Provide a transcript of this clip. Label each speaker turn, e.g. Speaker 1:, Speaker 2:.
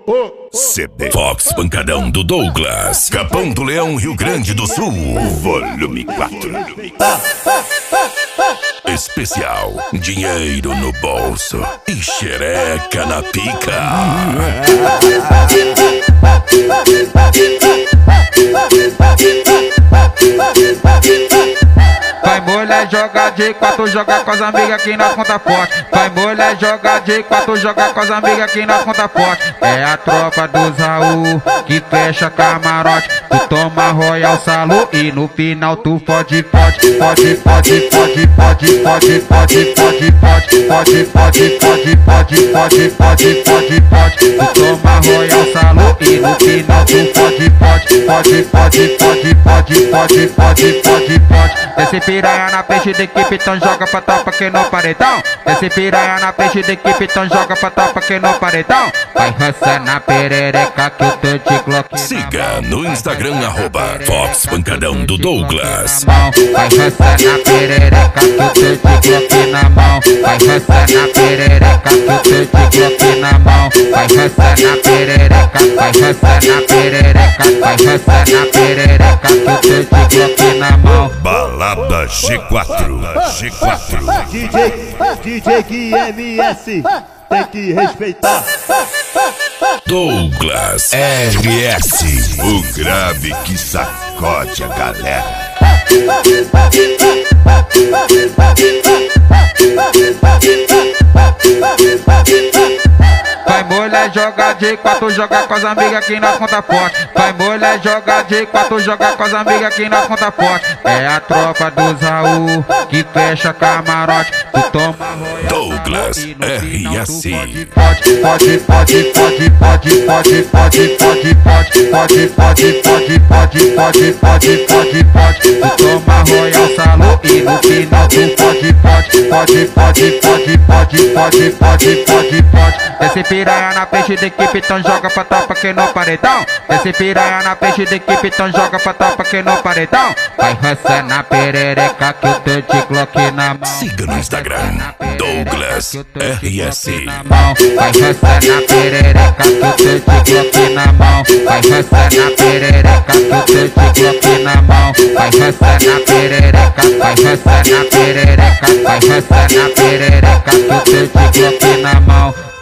Speaker 1: CD Fox Pancadão do Douglas, Capão do Leão, Rio Grande do Sul, volume 4. Especial, dinheiro no bolso e xereca na pica.
Speaker 2: Vai mulher, joga de 4, joga com as amigas que nós conta forte. Vai mulher, joga de 4, joga com as amigas que nós conta forte. É a tropa do Zaú que fecha camarote. Tu toma Royal Salu e no final tu fode. Tu toma Royal Salu e no final tu fode. Desce piranha na peixe de equipe, então joga pra topa que no paredão. Desce piranha na peixe de equipe, então joga pra topa que no paredão. Vai rançar na perereca que eu tô de Glock.
Speaker 1: Siga no Instagram, @Fox Pancadão do Douglas.
Speaker 2: Vai rançar na perereca que eu tô de Glock na mão. Vai rançar na perereca que eu tô de Glock na mão. Vai rançar na perereca, vai rançar na perereca, vai rançar na perereca que eu tô de Glock na mão.
Speaker 1: Balada G4.
Speaker 3: DJ que MS tem que respeitar.
Speaker 1: Douglas RS, o grave que sacode a galera.
Speaker 2: Vai mulher, joga de 4, joga com as amigas que nós conta forte. Vai mulher, joga de 4, joga com as amigas que nós conta forte. É a tropa do Zaú que fecha camarote. Tu toma Royal
Speaker 1: Douglas RS.
Speaker 2: Tu toma Royal Salu e no final tu pode. Desce piranha na peixe de equipe, então joga pra topa que no paredão. Desce piranha na peixe de equipe, então joga pra topa que no paredão. Vai rançar na perereca que eu tô de Glock na mão.
Speaker 1: Siga no Instagram, Douglas RS.
Speaker 2: Vai rançar na perereca que eu tô de Glock na mão. Vai rançar na perereca que eu tô de Glock na mão. Vai rançar na perereca, vai rançar na perereca, vai rançar na perereca que eu tô de Glock na mão.